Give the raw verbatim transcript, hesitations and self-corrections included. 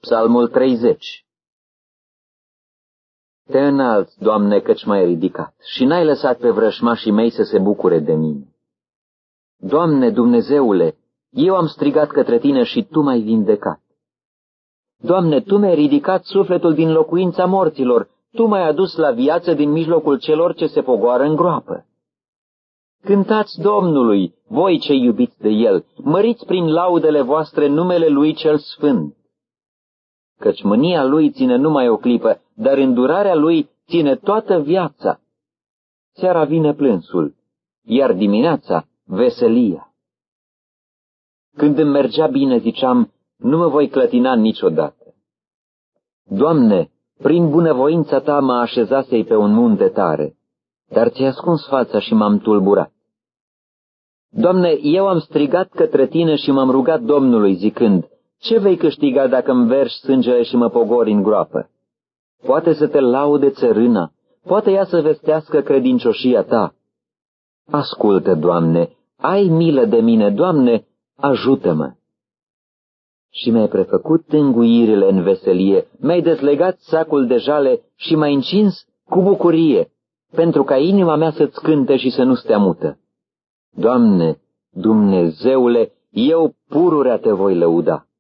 Psalmul treizeci. Te înalți, Doamne, căci m-ai ridicat și n-ai lăsat pe vrășmașii mei să se bucure de mine. Doamne, Dumnezeule, eu am strigat către Tine și Tu m-ai vindecat. Doamne, Tu mi-ai ridicat sufletul din locuința morților, Tu m-ai adus la viață din mijlocul celor ce se pogoară în groapă. Cântați Domnului, voi ce iubiți de El, măriți prin laudele voastre numele Lui cel Sfânt. Căci mânia Lui ține numai o clipă, dar îndurarea Lui ține toată viața. Seara vine plânsul, iar dimineața veselia. Când îmi mergea bine, ziceam, nu mă voi clătina niciodată. Doamne, prin bunăvoința Ta mă așezasei pe un munte tare, dar Ți-ai ascuns fața și m-am tulburat. Doamne, eu am strigat către Tine și m-am rugat Domnului, zicând, ce vei câștiga dacă îmi verși sângele și mă pogori în groapă? Poate să Te laude țărâna, poate ea să vestească credincioșia Ta. Ascultă, Doamne, ai milă de mine, Doamne, ajută-mă! Și mi-ai prefăcut tânguirile în veselie, mi-ai dezlegat sacul de jale și m-ai încins cu bucurie, pentru ca inima mea să-ți cânte și să nu stea mută. Doamne, Dumnezeule, eu pururea Te voi lăuda.